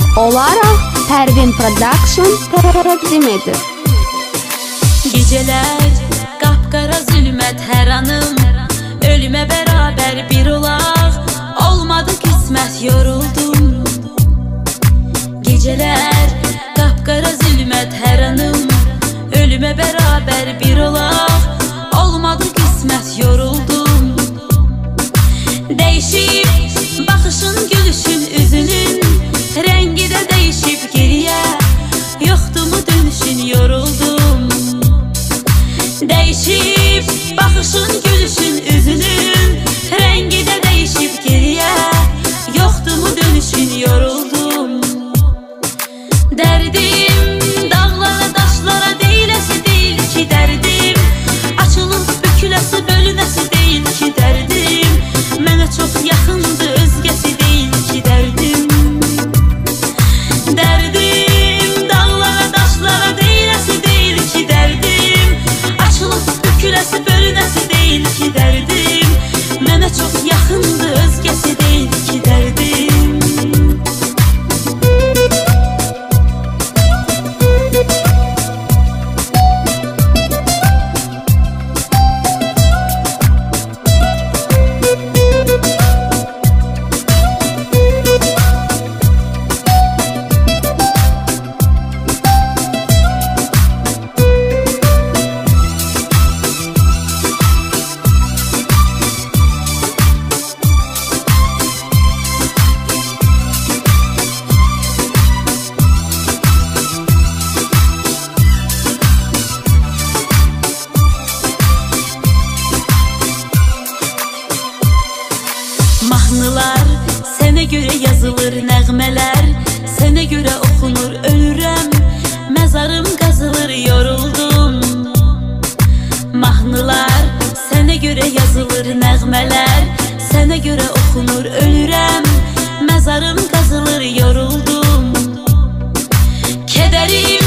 olaraq Pərvin Production təqdim edir. Gecələr qapqara zülmət hər anım, ölümə bərabər bir olaq, olmadı qismət yoruldum. Gecələr qapqara zülmət hər anım, ölümə bərabər bir olaq, olmadı qismət yoruldum. Dəyişib baxışın, gülüşün, üzünün rəngi də dəyişib geriyə, yoxdur mu dönüşün, yoruldum. Dəyişib baxışın, gülüşün, üzünün rəngi də dəyişib geriyə, yoxdur mu dönüşün, yoruldum. Dərdim dağlara, daşlara deyiləsi deyil ki dərdim, açılıb büküləsi, bölünəsi deyil ki dərdim, mənə çox yaxındır, özgəsi deyil ki dərdim. Dərdim dağlara, daşlara deyiləsi deyil ki dərdim, açılıb büküləsi, bölünəsi deyil ki dərdim, mənə çox yaxındır, özgəsi deyil ki dərdim. Mahnılar sənə görə yazılır, nəğmələr sənə görə oxunur, ölürəm, məzarım qazılır, yoruldum. Mahnılar sənə görə yazılır, nəğmələr sənə görə oxunur, ölürəm, məzarım qazılır, yoruldum. Kədərim